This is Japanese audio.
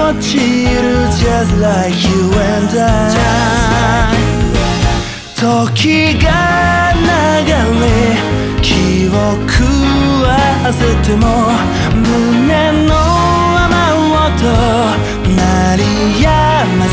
落ちる Just like you and I 時が流れ記憶は焦っても胸の雨音鳴りやま